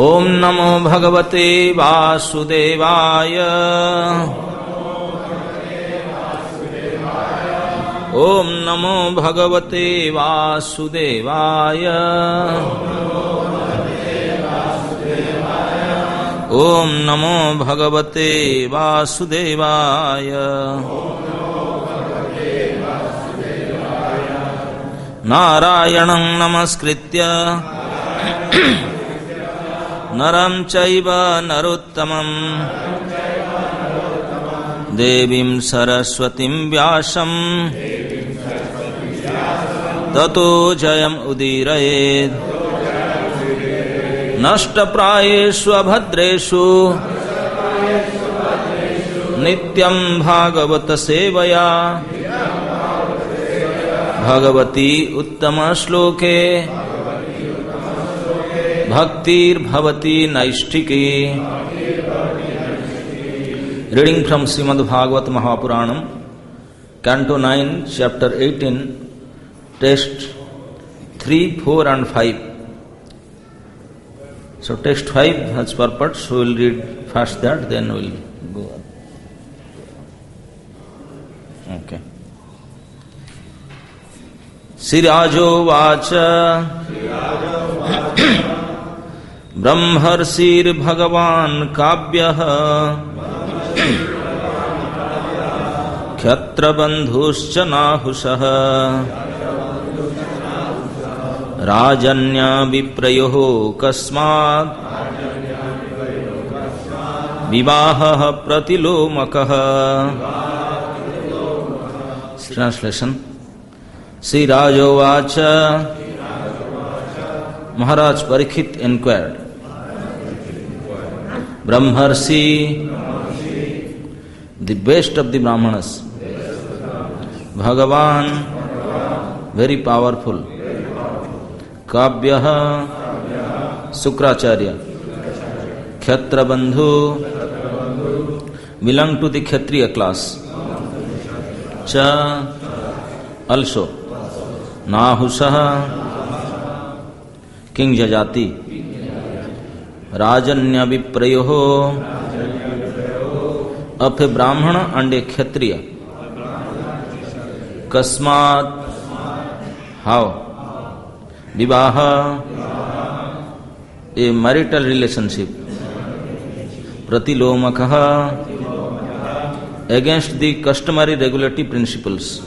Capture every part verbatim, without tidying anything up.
ओम नमो भगवते वासुदेवाय। ओम नमो भगवते वासुदेवाय। ओम नमो भगवते वासुदेवाय। नारायणं नमस्कृत्य नरं चैव नरोत्तमं देवीं सरस्वतीं व्यासं ततो जयम् उदीरयेत्। नष्टप्रायेषु अभद्रेषु नित्यं भागवत सेवया भगवती उत्तम श्लोके भक्तिर्भवती नैष्ठिकी। Reading from Srimad Bhagavata Mahapuranam, canto nine, chapter eighteen, text three, four and five. So text five has purport, so we will read first that, then we will go on. Okay. Sirajo vacha ब्रह्मर्षिर् भगवान् काव्यः क्षत्रबन्धुश्च नाहुषः राजन्य विप्रयोः कस्मात् विवाहः प्रतिलोमकः। ट्रांसलेशन। श्री राजोवाच, Maharaj Parikshit inquired, Brahmarshi, the best of the Brahmanas, Bhagavan, very powerful, Kavyaha, Sukracharya, Kshatrabandhu, belong to the Kshatriya class, Cha, also, Nahusaha, King Jajati, Rajanya Viprayoho, of a Brahmana and a Kshatriya. Kasmat, how? Vivaha, a marital relationship. Pratilomakaha, against the customary regulatory principles.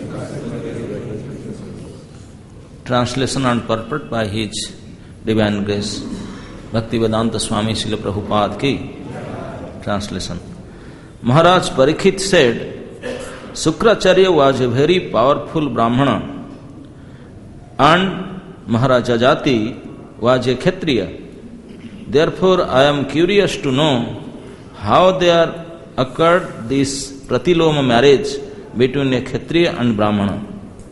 Translation and purport by His Divine Grace Bhaktivedanta Swami Srila Prabhupada ki. Translation. Maharaj Parikshit said, Sukracharya was a very powerful Brahmana and Maharaj Jajati was a Kshatriya. Therefore, I am curious to know how there occurred this Pratiloma marriage between a Kshatriya and Brahmana.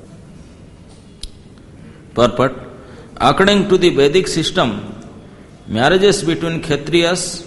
Purport. According to the Vedic system, marriages between Kshatriyas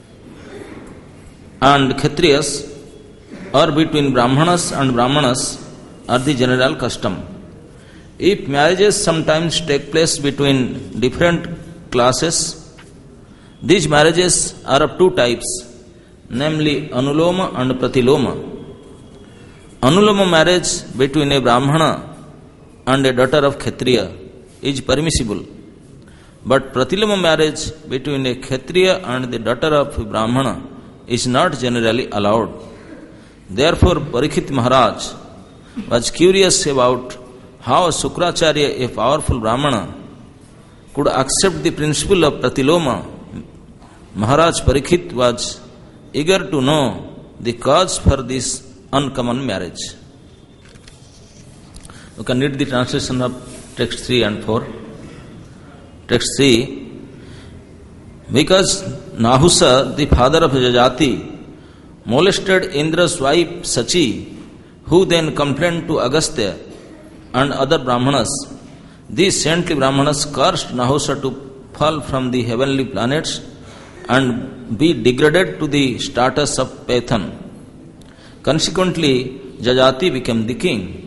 and Kshatriyas or between Brahmanas and Brahmanas are the general custom. If marriages sometimes take place between different classes, these marriages are of two types, namely Anuloma and Pratiloma. Anuloma marriage between a Brahmana and a daughter of Kshatriya is permissible, but Pratiloma marriage between a Kshatriya and the daughter of a Brahmana is not generally allowed. Therefore, Parikshit Maharaj was curious about how Sukracharya, a powerful Brahmana, could accept the principle of Pratiloma. Maharaj Parikshit was eager to know the cause for this uncommon marriage. You can read the translation of text three and four. Text three. Because Nahusa, the father of Jajati, molested Indra's wife Sachi, who then complained to Agastya and other Brahmanas, these saintly Brahmanas cursed Nahusa to fall from the heavenly planets and be degraded to the status of Pathan. Consequently, Jajati became the king.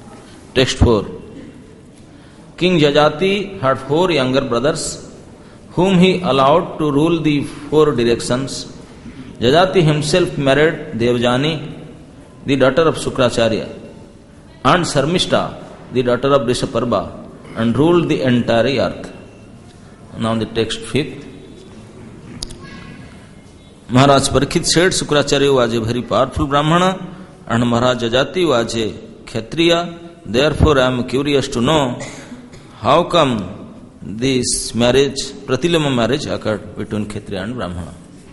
Text four. King Jajati had four younger brothers whom he allowed to rule the four directions. Jajati himself married Devajani, the daughter of Sukracharya, and Sarmishta, the daughter of Rishaparba, and ruled the entire earth. Now the text fifth. Maharaj Parikshit said Sukracharya was a very powerful Brahmana and Maharaj Jajati was a Kshatriya. Therefore I am curious to know how come this marriage, Pratiloma marriage, occurred between Kshatriya and Brahmana.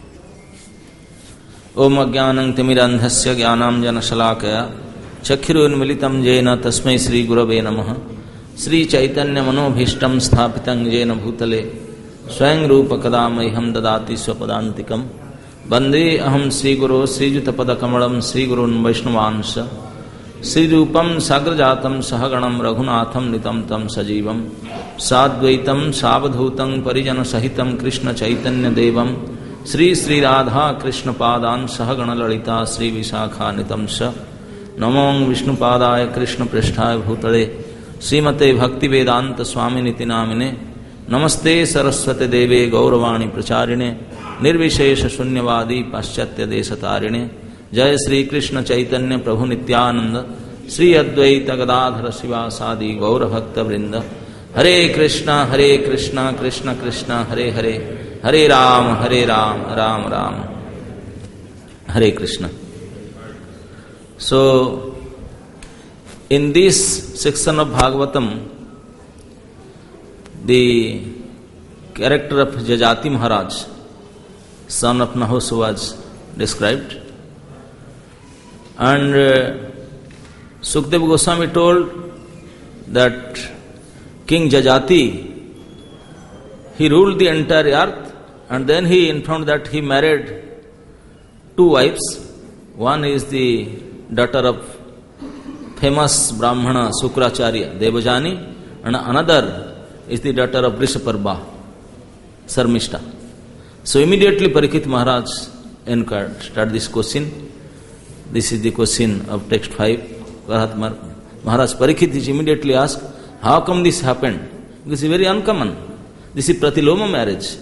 Om Ajnanam Timirandhasya Jnanam Janashalakaya Chakhirunmilitam Jena Tasmai Sri Gurave Namaha Sri Chaitanya Manobhishtam Sthapitam Jena Bhutale Swayam Rupa Kadamaiham Dadati Swapadantikam Bande Aham Sri Guru Sri Jutapada Kamalam Sri Gurun Vaishnavansha Sri Rupam Sagrajatam Sahaganam Raghunatham Nitam Tam Sajivam Sadvaitam Savadhutam Parijana Sahitam Krishna Chaitanya Devam Sri Sri Radha Krishna Padan Sahagana Lalita Sri Visakha Nitamsa Namong Vishnu Padaya Krishna Prishtaya Bhutale Srimate Bhakti Vedanta Swami Niti Namine Namaste Saraswate Deve Gauravani Pracharine Nirvishesha Shunyavadi Paschatya Desatarine Jaya Sri Krishna Chaitanya Prabhu Nityananda Sri Advaita Gadadhara Sivasadi Gaura Bhakta Vrinda Hare Krishna Hare Krishna Krishna Krishna Hare Hare Hare Ram, Hare Ram, Ram Ram, Hare Krishna. So, in this section of Bhagavatam, the character of Jajati Maharaj, son of Nahus, was described. And uh, Sukadeva Goswami told that King Jajati, he ruled the entire earth. And then he informed that he married two wives. One is the daughter of famous Brahmana Sukracharya, Devajani, and another is the daughter of Rishaparba, Sarmishta. So immediately Parikshit Maharaj inquired, started this question. This is the question of text five. Maharaj Parikshit is immediately asked, how come this happened? This is very uncommon. This is Pratiloma marriage.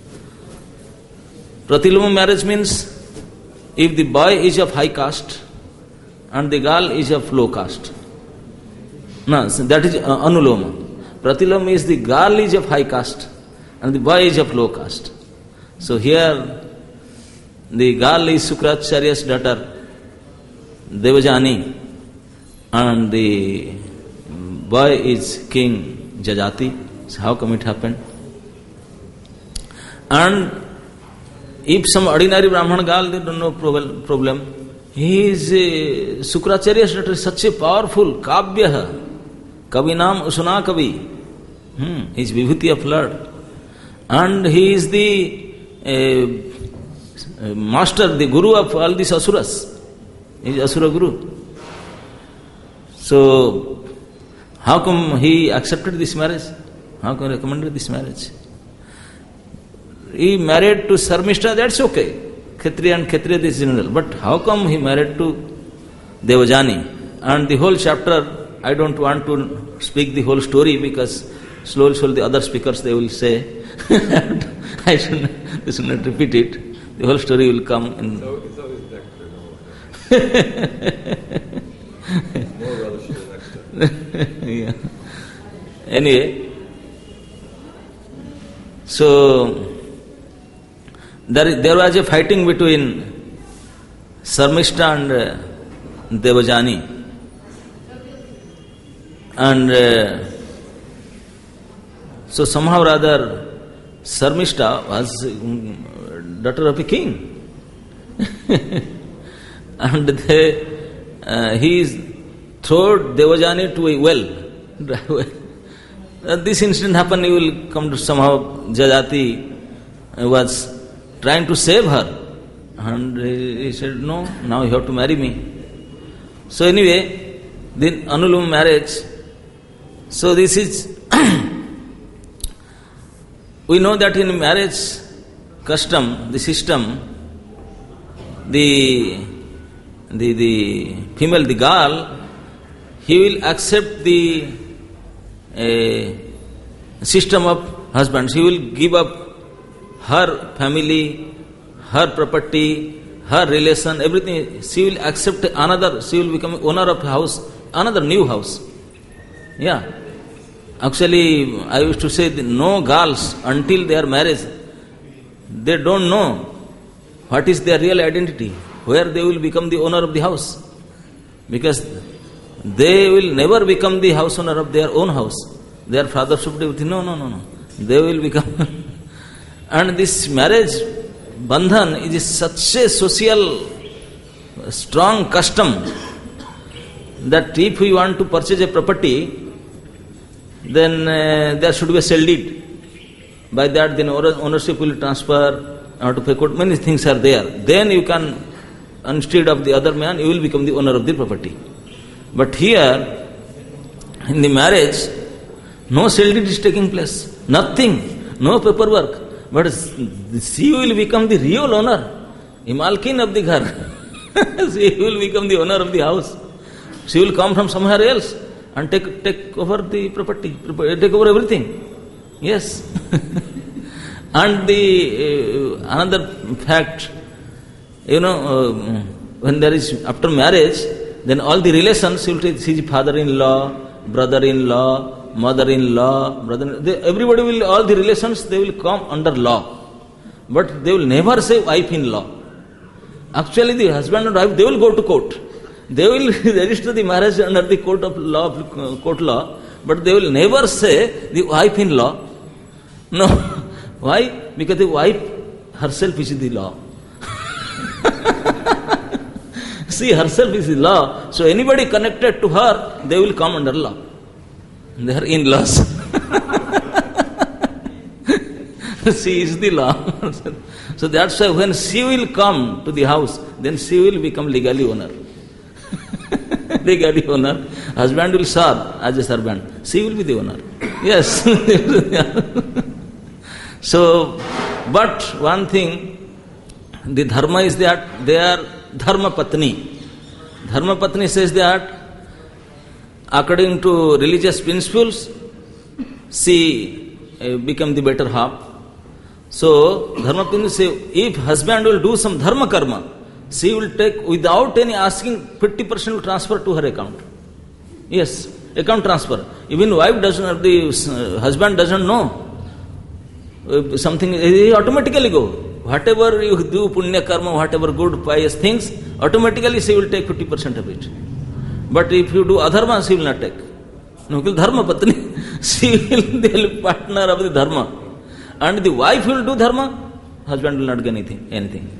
Pratiloma marriage means if the boy is of high caste and the girl is of low caste. No, so that is uh, Anuloma. Pratiloma is the girl is of high caste and the boy is of low caste. So here the girl is Sukracharya's daughter, Devajani, and the boy is King Jajati. So how come it happened? And if some ordinary Brahman girl, they don't know problem. He is a Sukracharya's daughter, such a powerful Kavya, Kavinam Usuna Kavi. Hmm. He is Vibhuti of Lord. And he is the uh, master, the guru of all these asuras. He is Asura Guru. So, how come he accepted this marriage? How come he recommended this marriage? He married to Sarmishta, that's okay. Kshatriya and Kshatriya is general. But how come he married to Devajani? And the whole chapter, I don't want to speak the whole story because slowly, slowly the other speakers, they will say, I should not, they should not repeat it. The whole story will come in. So, so is nectar, no? More relish in the nectar. Yeah. Anyway, so There, there was a fighting between Sarmishta and uh, Devajani. And uh, so somehow or other, Sarmishta was um, daughter of a king. And they, uh, he threw Devajani to a well. uh, this incident happened, he will come to somehow, Jajati was trying to save her. And he said, no, now you have to marry me. So anyway, the Anuloma marriage, so this is, we know that in marriage custom, the system, the, the, the female, the girl, he will accept the uh, system of husbands. He will give up her family, her property, her relation, everything. She will accept another, she will become owner of house, another new house. Yeah. Actually, I used to say that no girls until their marriage, they don't know what is their real identity, where they will become the owner of the house. Because they will never become the house owner of their own house. Their father should be, no, no, no, no. They will become. And this marriage bandhan is such a social strong custom that if we want to purchase a property, then uh, there should be a sale deed. By that, then ownership will transfer, or to pay court, many things are there. Then you can, instead of the other man, you will become the owner of the property. But here, in the marriage, no sale deed is taking place. Nothing, no paperwork. But she will become the real owner, the malkin of the ghar. She will become the owner of the house. She will come from somewhere else and take take over the property, take over everything. Yes. And the uh, another fact, you know, uh, when there is, after marriage, then all the relations, she will take, she is father-in-law, brother-in-law, mother-in-law, brother, they, everybody will, all the relations, they will come under law. But they will never say wife-in-law. Actually, the husband and wife, they will go to court. They will register the marriage under the court of law, court law, but they will never say the wife-in-law. No. Why? Because the wife herself is the law. She herself is the law. So anybody connected to her, they will come under law. They are in-laws. She is the law. So that's why when she will come to the house, then she will become legally owner. Legally owner. Husband will serve as a servant. She will be the owner. Yes. So, but one thing, the dharma is that they are dharma patni. Dharma patni says that according to religious principles, she uh, become the better half. So, dharma patni says, if husband will do some dharma karma, she will take, without any asking, fifty percent will transfer to her account. Yes, account transfer. Even wife doesn't, the uh, husband doesn't know. Uh, something, he automatically go. Whatever you do, punya karma, whatever good, pious things, automatically she will take fifty percent of it. But if you do adharma, she will not take. No, dharma patni, she will the partner of the dharma. And the wife will do dharma, husband will not get anything. anything.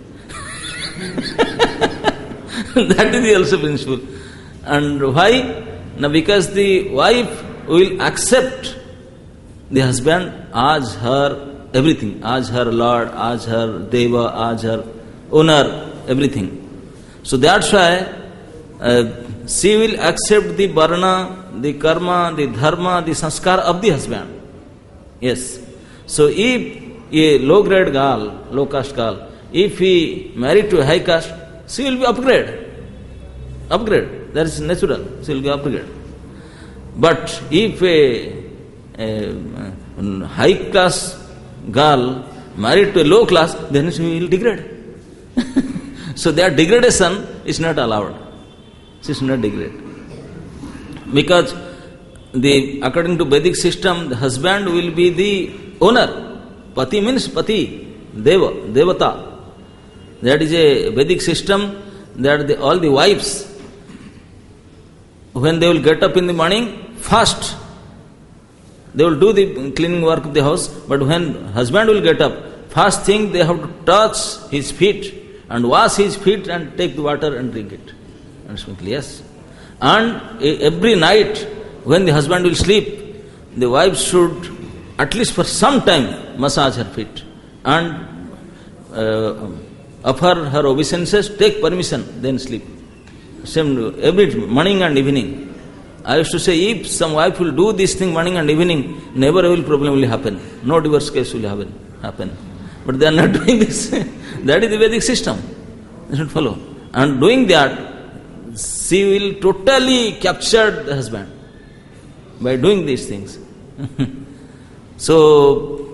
That is the also principle. And why? Now, because the wife will accept the husband as her everything, as her lord, as her deva, as her owner, everything. So that's why uh, she will accept the varna, the karma, the dharma, the sanskar of the husband. Yes. So if a low grade girl, low caste girl, if he married to a high caste, she will be upgrade. Upgrade. That is natural. She will be upgrade. But if a, a high class girl married to a low class, then she will degrade. So their degradation is not allowed. She is not degrade. Because the according to Vedic system, the husband will be the owner. Pati means pati, deva, devata. That is a Vedic system that the, all the wives, when they will get up in the morning, first they will do the cleaning work of the house, but when husband will get up, first thing they have to touch his feet and wash his feet and take the water and drink it. And simply, yes. And every night when the husband will sleep, the wife should at least for some time massage her feet and uh, offer her obeisances, take permission, then sleep. Same every morning and evening. I used to say, if some wife will do this thing morning and evening, never a problem will happen. No divorce case will happen. happen. But they are not doing this. That is the Vedic system. They should follow. And doing that, she will totally capture the husband by doing these things. So,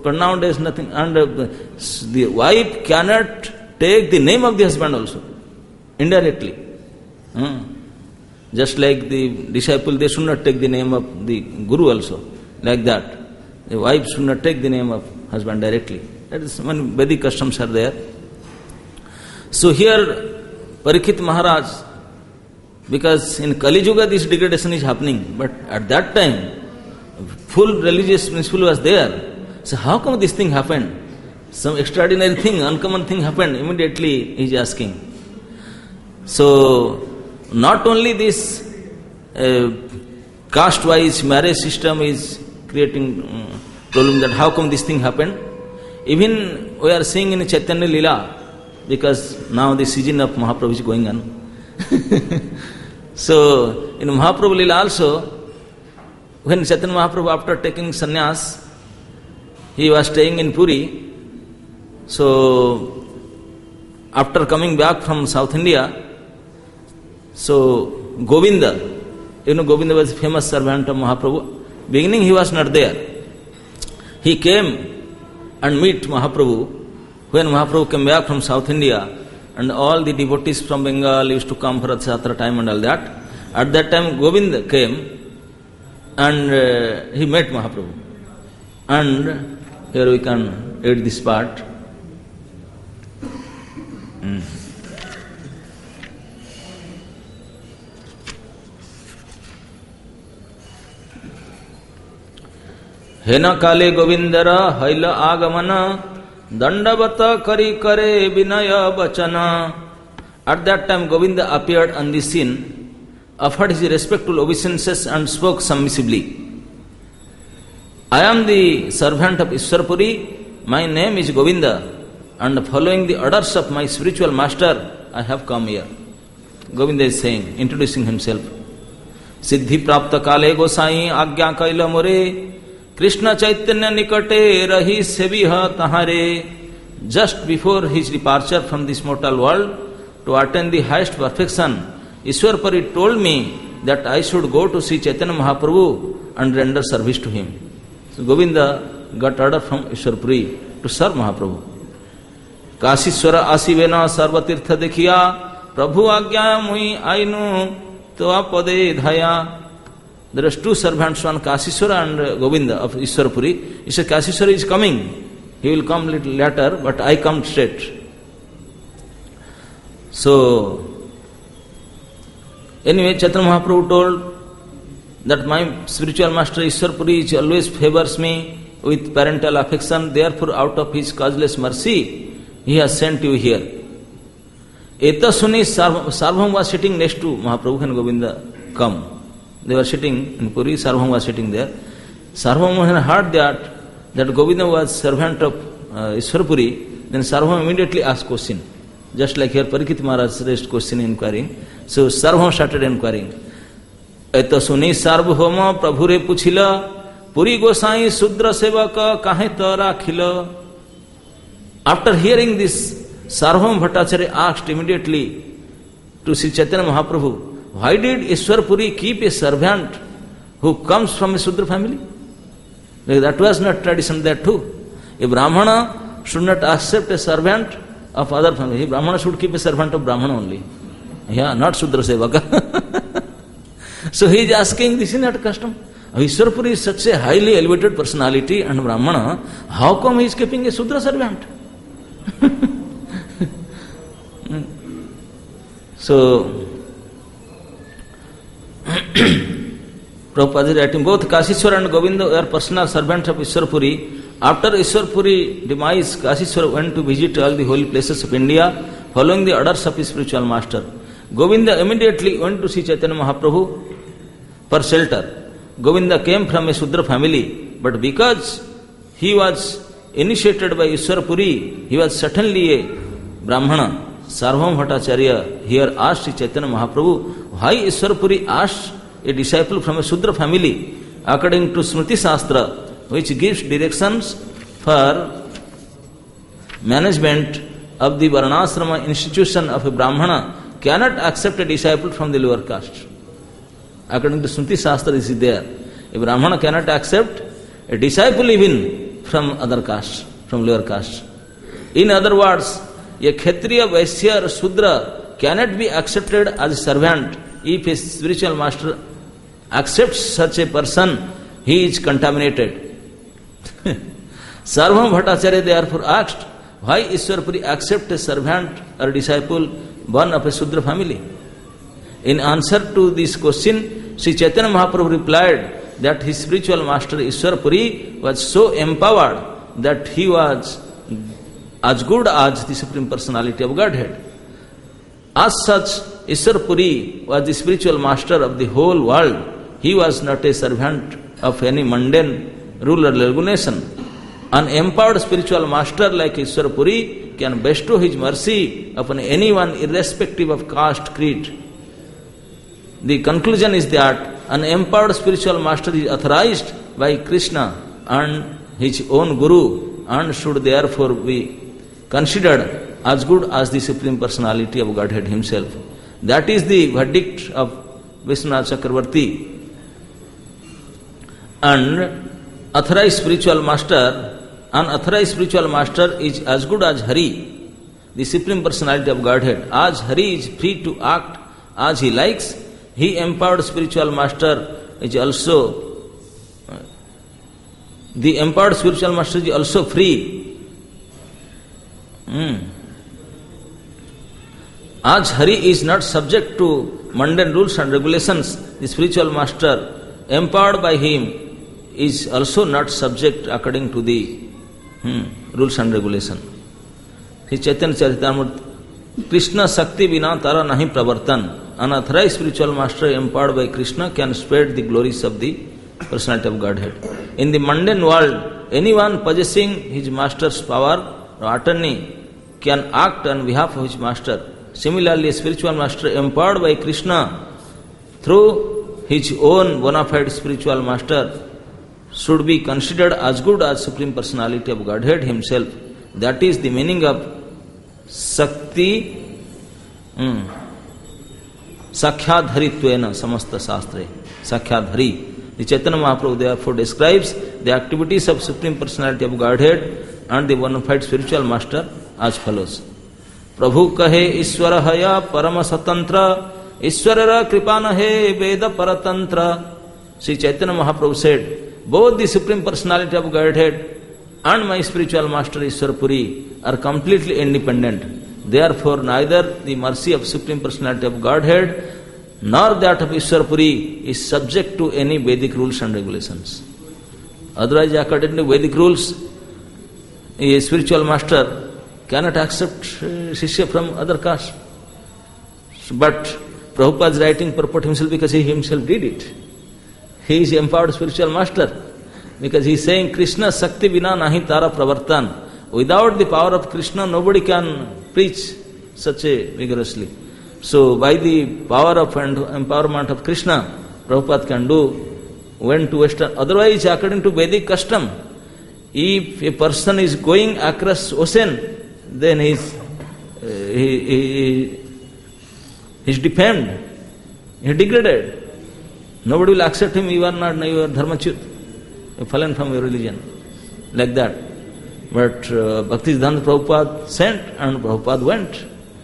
But nowadays nothing. And uh, the wife cannot take the name of the husband also, indirectly. Hmm. Just like the disciple, they should not take the name of the guru also, like that. The wife should not take the name of husband directly. That is when Vedic customs are there. So here, Parikshit Maharaj, because in Kali Yuga this degradation is happening, but at that time, full religious principle was there. So how come this thing happened? Some extraordinary thing, uncommon thing happened. Immediately he is asking. So not only this uh, caste-wise marriage system is creating um, problem that how come this thing happened. Even we are seeing in Chaitanya Leela, because now the season of Mahaprabhu is going on. So in Mahaprabhu Leela also, when Chaitanya Mahaprabhu after taking sannyas, he was staying in Puri. So after coming back from South India, so Govinda, you know Govinda was a famous servant of Mahaprabhu. Beginning he was not there. He came and meet Mahaprabhu. When Mahaprabhu came back from South India, and all the devotees from Bengal used to come for Rathayatra time and all that. At that time Govinda came and uh, he met Mahaprabhu. And here we can read this part. Mm. हेन काले Govindar hell आगमन दंडवत करी करे विनय वचन. At that time Govinda appeared on the scene, offered his respectful obeisances and spoke submissively. I am the servant of Ishwarpuri, my name is Govinda, and following the orders of my spiritual master, I have come here. Govinda is saying, introducing himself. Siddhi prapta kale gosai agya kaila more, Krishna Chaitanya nikate rahi seviha tahare. Just before his departure from this mortal world to attain the highest perfection, Ishwarpuri told me that I should go to see Chaitanya Mahaprabhu and render service to him. So Govinda got order from Ishwarpuri to serve Mahaprabhu. Kasishwara asivena sarvatirtha dekhiya Prabhu agya mui ainu toa pade dhaya. There are two servants, one Kasishwara and Govinda of Ishwarpuri. He said, Kasishwara is coming. He will come little later, but I come straight. So, anyway, Chaitanya Mahaprabhu told that my spiritual master Ishwarpuri always favors me with parental affection. Therefore, out of his causeless mercy, he has sent you here. Eta Suni Sarvabhauma was sitting next to Mahaprabhu and Govinda come. They were sitting in Puri, Sarvabhauma was sitting there. Sarvabhauma had heard that, that Govinda was servant of uh, Ishwarpuri, then Sarvabhauma immediately asked question. Just like here Parikshit Maharaj raised question inquiring. So Sarvabhauma started inquiring. Eta suni Sarvabhauma Prabhure puchila, Puri Gosai Sudra Sevaka kahe tara khila. After hearing this, Sarvabhauma Bhattacharya asked immediately to Sri Chaitanya Mahaprabhu, why did Ishwarpuri keep a servant who comes from a Sudra family? Because that was not tradition there too. A Brahmana should not accept a servant of other family. A Brahmana should keep a servant of Brahmana only. Yeah, not Sudra Sevaka. So he is asking, this is not custom. Ishwarpuri is such a highly elevated personality and Brahmana, how come he is keeping a Sudra servant? So, Prabhupada is writing, both Kasishwara and Govinda were personal servants of Ishwarpuri. After Ishwarpuri demise, Kasishwara went to visit all the holy places of India, following the orders of his spiritual master. Govinda immediately went to see Chaitanya Mahaprabhu for shelter. Govinda came from a Sudra family, but because he was initiated by Ishwarpuri, he was certainly a Brahmana. Sarvabhauma Bhattacharya here asked Chaitanya Mahaprabhu, why Ishwarpuri asked a disciple from a Sudra family, according to Smriti Shastra, which gives directions for management of the Varnasrama institution of a Brahmana, cannot accept a disciple from the lower caste. According to Smriti Shastra, this is there. A Brahmana cannot accept a disciple even from other caste, from lower caste. In other words, a Kshatriya, Vaishya or Shudra cannot be accepted as a servant. If a spiritual master accepts such a person, he is contaminated. Sarvam Bhattacharya therefore asked, why Ishwarpuri accept a servant or disciple born of a Shudra family? In answer to this question, Sri Chaitanya Mahaprabhu replied that his spiritual master Ishwarpuri was so empowered that he was as good as the Supreme Personality of Godhead. As such, Ishwarpuri was the spiritual master of the whole world. He was not a servant of any mundane ruler or nation. An empowered spiritual master like Ishwarpuri can bestow his mercy upon anyone irrespective of caste, creed. The conclusion is that an empowered spiritual master is authorized by Krishna and his own Guru and should therefore be considered as good as the Supreme Personality of Godhead himself. That is the verdict of Vishwanath Chakravarti. And authorized spiritual master, unauthorized spiritual master is as good as Hari, the Supreme Personality of Godhead. As Hari is free to act as he likes, he empowered spiritual master is also, the empowered spiritual master is also free. Hmm. As Hari is not subject to mundane rules and regulations, the spiritual master empowered by him is also not subject according to the hmm, rules and regulations. His Chaitanya Charitamrita, Krishna Sakti Vina Tara Nahi Pravartan. An authorized spiritual master empowered by Krishna can spread the glories of the personality of Godhead. In the mundane world, anyone possessing his master's power or attorney can act on behalf of his master. Similarly, a spiritual master empowered by Krishna through his own bona fide spiritual master should be considered as good as Supreme Personality of Godhead himself. That is the meaning of Sakti hmm, Sakhyadharitvena Samasta Sastre. Sakhyadhari. The Chaitanya Mahaprabhu therefore describes the activities of Supreme Personality of Godhead and the bona fide spiritual master as follows. Prabhu kahe Ishwara haya parama satantra, Ishwarara kripana he veda paratantra. Sri Chaitanya Mahaprabhu said, both the Supreme Personality of Godhead and my spiritual master Ishwarpuri are completely independent. Therefore, neither the mercy of Supreme Personality of Godhead nor that of Ishwarpuri is subject to any Vedic rules and regulations. Otherwise, according to Vedic rules, a spiritual master cannot accept uh, Shishya from other caste. But Prabhupada is writing purport himself because he himself did it. He is empowered spiritual master because he is saying Krishna Sakti Vina Nahi Tara Pravartan. Without the power of Krishna, nobody can preach such a vigorously. So, by the power of and empowerment of Krishna, Prabhupada can do went to Western. Otherwise, according to Vedic custom, if a person is going across ocean, then he is uh, he, he, he is defamed, he is degraded. Nobody will accept him. You are not, you are dharmachyut, you have fallen from your religion, like that. But uh, Bhaktisiddhanta Prabhupada sent and Prabhupada went.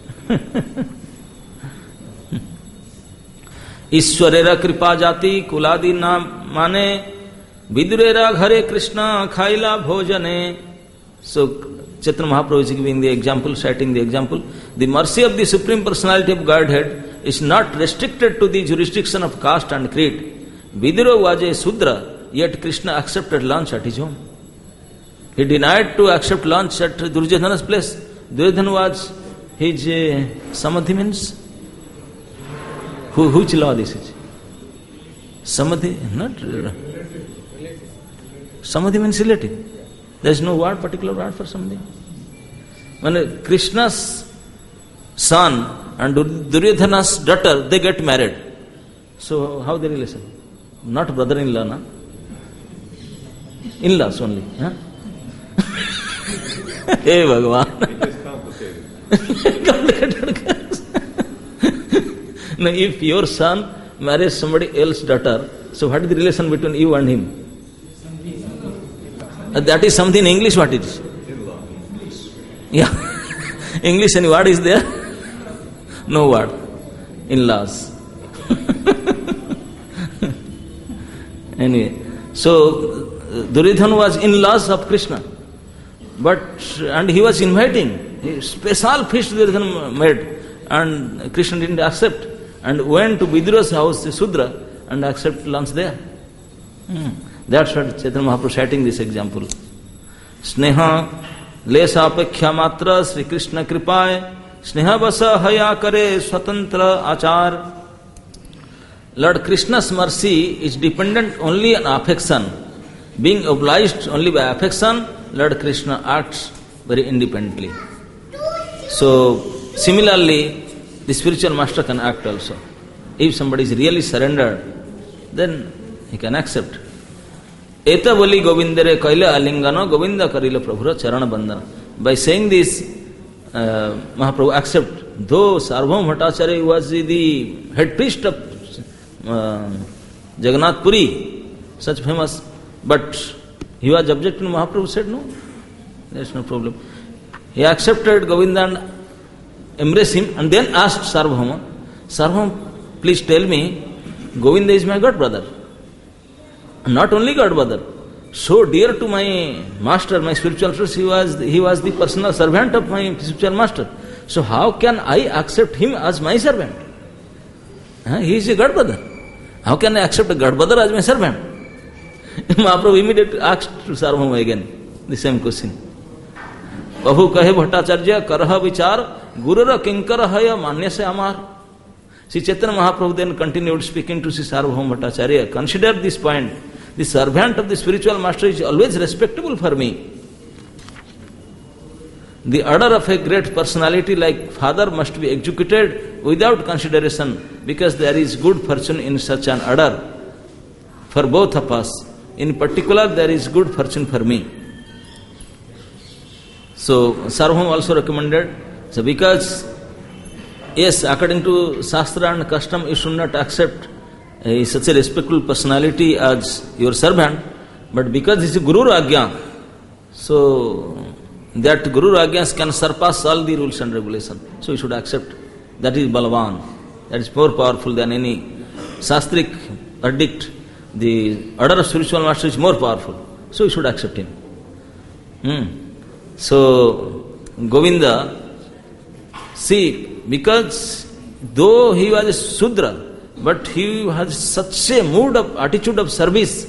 Ishwarera kripa jati kuladi na mane vidurera ghare Krishna khaila bhojane. So Chaitanya Mahaprabhu is giving the example, citing the example. The mercy of the Supreme Personality of Godhead is not restricted to the jurisdiction of caste and creed. Vidura was a Sudra, yet Krishna accepted lunch at his home. He denied to accept lunch at Duryodhana's place. Duryodhana was his uh, Samadhi means. Who, which law this is? Samadhi, not. Uh, Samadhi means relative. There is no word, particular word for Samadhi. When Krishna's son and Duryodhana's daughter, they get married. So how the relation? Not brother-in-law, na? In-laws only. Huh? Hey Bhagavan. It is complicated. Complicated. Now, if your son marries somebody else's daughter, so what is the relation between you and him? Uh, that is something in English, what it is? In-law. Yeah. English any word is there? No word. In-laws. Anyway, so Duryodhana was in-laws of Krishna. But, and he was inviting. A special feast Duryodhana made. And Krishna didn't accept. And went to Vidura's house, the Sudra, and accepted lunch there. Hmm. That's what Chaitanya Mahaprabhu citing this example. Sneha lesapekya matra Sri Krishna kripaye Sneha vasa haya kare swatantra achar. Lord Krishna's mercy is dependent only on affection. Being obliged only by affection, Lord Krishna acts very independently. So, similarly, the spiritual master can act also. If somebody is really surrendered, then he can accept. Eta boli govindere kaila alingana govinda karila prabhura charana bandhana. By saying this, uh, Mahaprabhu accept. Though Sarvabhauma Bhattacharya was the head priest of uh, Jagannath Puri, such famous, but he was objecting. Mahaprabhu said no, there is no problem. He accepted Govinda and embraced him, and then asked Sarvabhauma, Sarvabhauma, please tell me, Govinda is my god brother. Not only god brother, so dear to my master, my spiritual master, he was he was the personal servant of my spiritual master. So how can I accept him as my servant? Huh? He is a god brother. How can I accept a god brother as my servant? Mahaprabhu immediately asked to Sarvabhauma again the same question. Bahu kahe Bhattacharya karaha vichar gurura kinkara haya manya se amar. Sri Chaitanya Mahaprabhu then continued speaking to Sri Sarvabhauma Bhattacharya. Consider this point. The servant of the spiritual master is always respectable for me. The order of a great personality like father must be executed without consideration, because there is good fortune in such an order for both of us. In particular, there is good fortune for me. So, Sarvabhauma also recommended, so because, yes, according to Shastra and custom, you should not accept a, such a respectful personality as your servant, but because this is Guru Ragya, so that Guru Ragyas can surpass all the rules and regulations. So you should accept. That is Balavan. That is more powerful than any Shastric verdict. The order of spiritual master is more powerful. So you should accept him. Hmm. So, Govinda, see, because though he was a Sudra, but he has such a mood of attitude of service.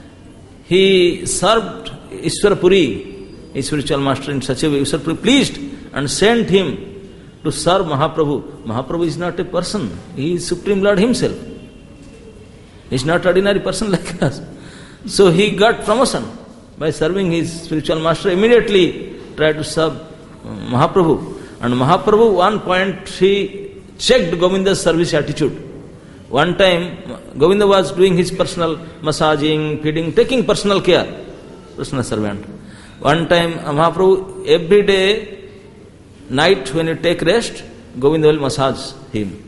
He served Ishwara Puri, his spiritual master, in such a way. Ishwara Puri pleased and sent him to serve Mahaprabhu. Mahaprabhu is not a person. He is Supreme Lord himself. He is not ordinary person like us. So he got promotion by serving his spiritual master. Immediately tried to serve Mahaprabhu. And Mahaprabhu, one point, he checked Govinda's service attitude. One time, Govinda was doing his personal massaging, feeding, taking personal care, personal servant. One time, Mahaprabhu, every day, night when you take rest, Govinda will massage him.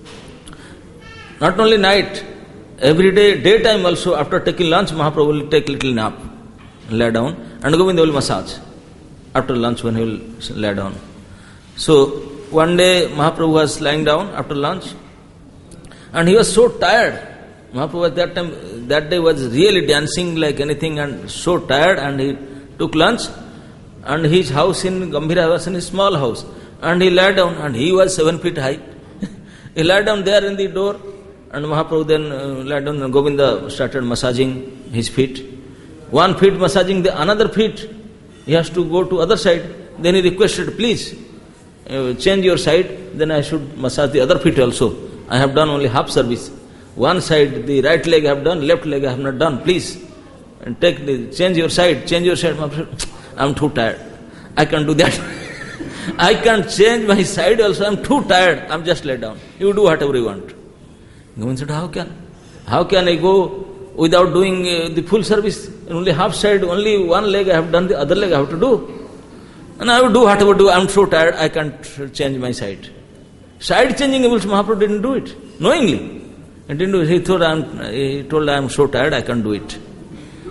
Not only night, every day, daytime also, after taking lunch, Mahaprabhu will take little nap, lie down, and Govinda will massage. After lunch, when he will lie down. So, one day, Mahaprabhu was lying down after lunch, and he was so tired. Mahaprabhu at that time, that day was really dancing like anything and so tired, and he took lunch, and his house in Gambhira was in a small house, and he lay down, and he was seven feet high. He lay down there in the door, and Mahaprabhu then uh, lay down, and Govinda started massaging his feet. One feet massaging the another feet, he has to go to other side. Then he requested, please uh, change your side, then I should massage the other feet also. I have done only half service. One side, the right leg I have done, left leg I have not done. Please, and take the, change your side, change your side. I am too tired. I can't do that. I can't change my side also. I am too tired. I am just lay down. You do whatever you want. Govinda said, how can? How can I go without doing uh, the full service? Only half side, only one leg I have done, the other leg I have to do. And I will do whatever I do. I am so tired, I can't change my side. Side changing, Mahaprabhu didn't do it, knowingly. He didn't do it. He thought, I am, he told, I am so tired, I can't do it.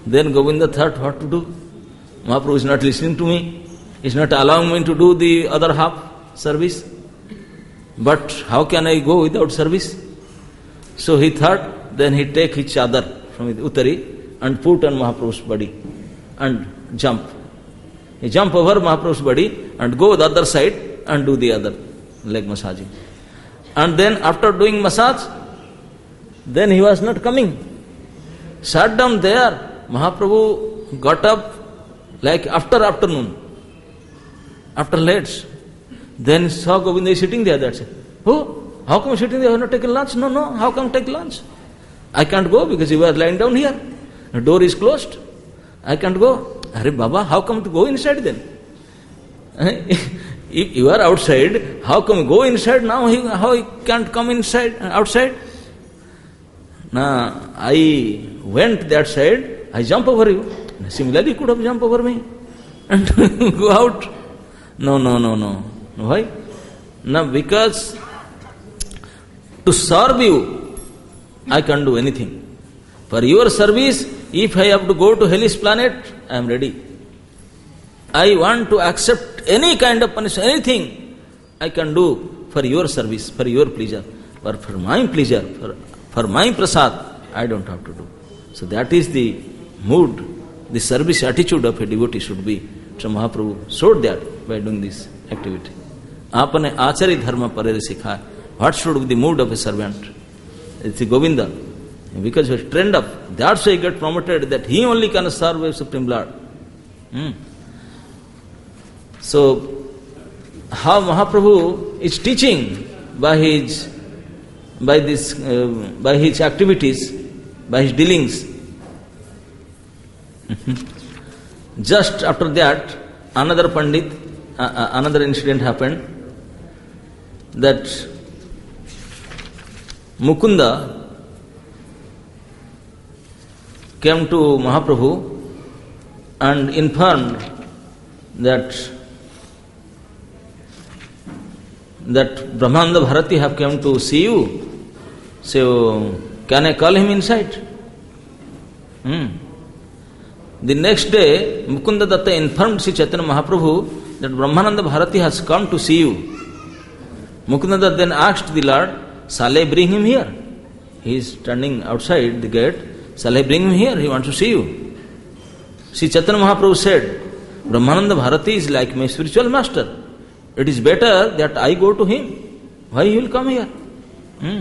Then Govinda thought what to do. Mahaprabhu is not listening to me. He is not allowing me to do the other half service. But how can I go without service? So he thought, then he take his chadar from his uttari and put on Mahaprabhu's body and jump. He jump over Mahaprabhu's body and go the other side and do the other leg massaging. And then after doing massage, then he was not coming. Sat down there. Mahaprabhu got up like after afternoon, after late. Then saw Govinda is sitting there. That's it. Oh, how come sitting there? You have not taken lunch? No, no. How come take lunch? I can't go because you were lying down here. The door is closed. I can't go. Arey Baba, how come to go inside then? If you are outside, how come go inside now? He, how he can't come inside, outside? Now, I went that side, I jump over you. Similarly, you could have jumped over me and go out. No, no, no, no. Why? Now, because to serve you, I can't do anything. For your service, if I have to go to hellish planet, I am ready. I want to accept any kind of punishment, anything I can do for your service, for your pleasure. But for my pleasure, for, for my prasad, I don't have to do. So that is the mood, the service attitude of a devotee should be. So Mahaprabhu showed that by doing this activity. Apane achari dharma parere sikha. What should be the mood of a servant? It's the Govinda. Because he was trained up, that's why he got promoted, that he only can serve a Supreme Lord. Hmm. So, how Mahaprabhu is teaching by his, by this, uh, by his activities, by his dealings. Just after that, another Pandit, uh, uh, another incident happened, that Mukunda came to Mahaprabhu and informed that that Brahmananda Bharati have come to see you. So, can I call him inside? Hmm. The next day, Mukunda Datta informed Sri Chaitanya Mahaprabhu that Brahmananda Bharati has come to see you. Mukunda Datta then asked the Lord, shall I bring him here? He is standing outside the gate. Shall I bring him here? He wants to see you. Sri Chaitanya Mahaprabhu said, Brahmananda Bharati is like my spiritual master. It is better that I go to him. Why he will come here? Hmm.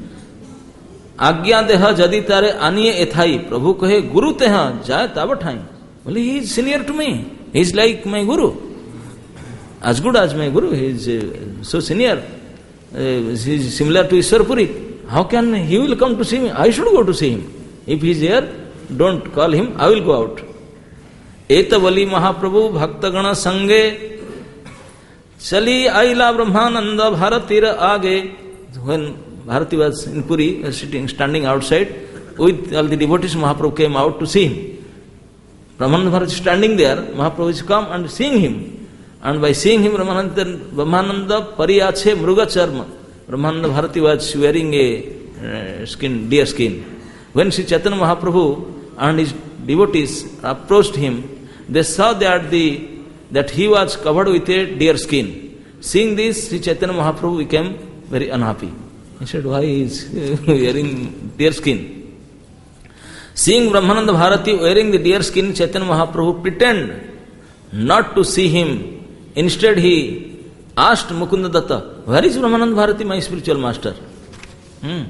Agya deha jadi tare aniye ethai. Prabhu kahe guru teha jaya tabathai. Well, he is senior to me. He is like my guru. As good as my guru. He is uh, so senior. Uh, he is similar to Ishwar Puri. How can he will come to see me? I should go to see him. If he is here, don't call him. I will go out. Etavali Mahaprabhu Bhaktagana Sange Chali Aila Brahmananda Bharatira Age. When Bharati was in Puri, was sitting, standing outside, with all the devotees, Mahaprabhu came out to see him. Brahmananda Bharati is standing there, Mahaprabhu is come and seeing him. And by seeing him, Brahmananda, Brahmananda Pariyache Mruga Charma. Brahmananda Bharati was wearing a uh, skin, deer skin. When Sri Chaitanya Mahaprabhu and his devotees approached him, they saw that the that he was covered with a deer skin. Seeing this, Sri Chaitanya Mahaprabhu became very unhappy. He said, why he is wearing deer skin? Seeing Brahmananda Bharati wearing the deer skin, Chaitanya Mahaprabhu pretended not to see him. Instead, he asked Mukunda Datta, where is Brahmananda Bharati, my spiritual master? Hmm.